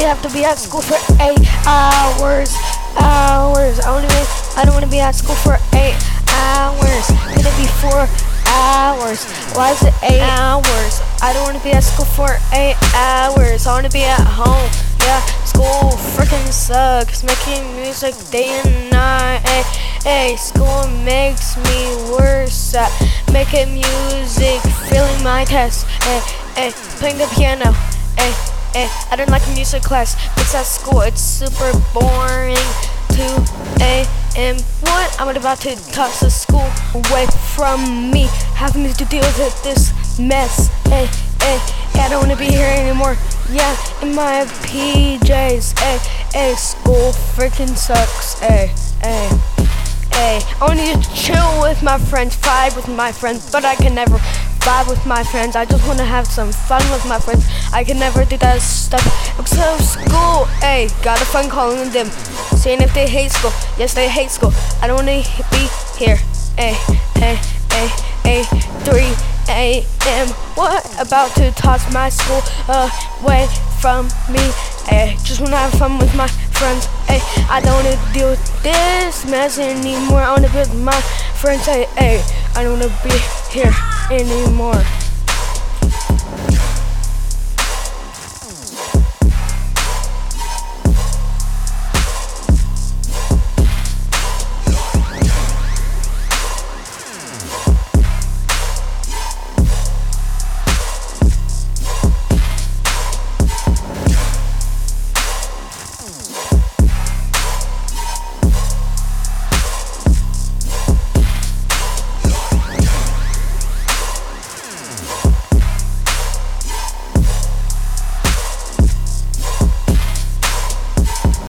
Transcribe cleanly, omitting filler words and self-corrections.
have to be at school for 8 hours. I don't wanna be at school for 8 hours. Gonna be 4 hours. Why is it 8 hours? I don't wanna be at school for 8 hours. I wanna be at home. Yeah, school freaking sucks. Making music day and night. Hey, school makes me worse at making music, failing my tests. Playing the piano. I don't like music class. It's at school. It's super boring. 2 a.m. What? I'm about to toss the school away from me, having to deal with this mess. I don't wanna be here anymore. Yeah, in my PJs. School freaking sucks. I wanna just chill with my friends, vibe with my friends, but I can never vibe with my friends. I just wanna have some fun with my friends. I can never do that stuff except school. Got a phone calling them, saying if they hate school. Yes, they hate school. I don't wanna be here. 3 a.m. What? About to toss my school away from me. Just wanna have fun with my friends. I don't wanna deal with this mess anymore. I wanna be with my friends. I don't wanna be here anymore.